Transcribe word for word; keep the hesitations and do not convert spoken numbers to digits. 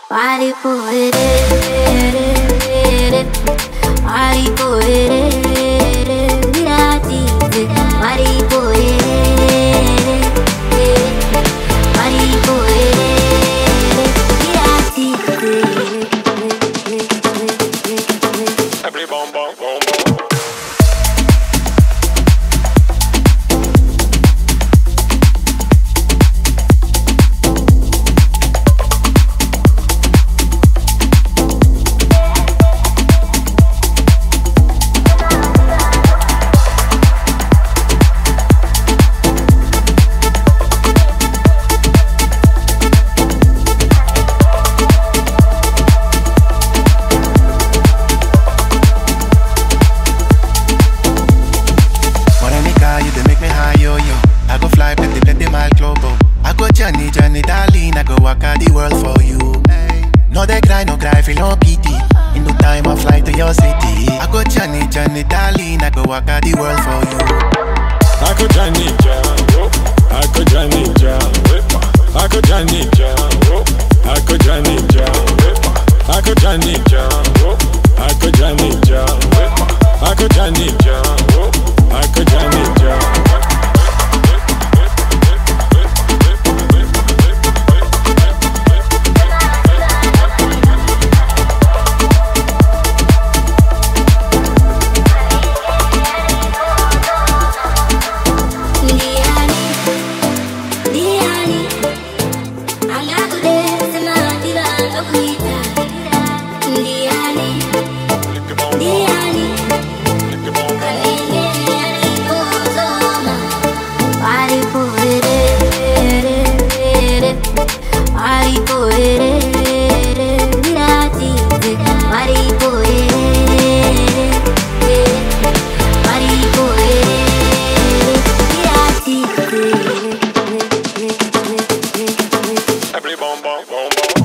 Party for it, party for it, party for it, party for it. Every bum bum bum bum. Johnny, Johnny, darling, I go walk out the world for you. No they cry, no cry, feel no pity. In no time I fly to your city. I go Johnny, Johnny, darling, I go walk out the world for you. I go Johnny, Johnny, I go Johnny, Johnny, I go Johnny, Johnny, I go Johnny, Johnny, I go Johnny, Johnny, I go Johnny, Johnny, I go Johnny, Johnny, I go Johnny, Johnny. Every bum bum bum bum.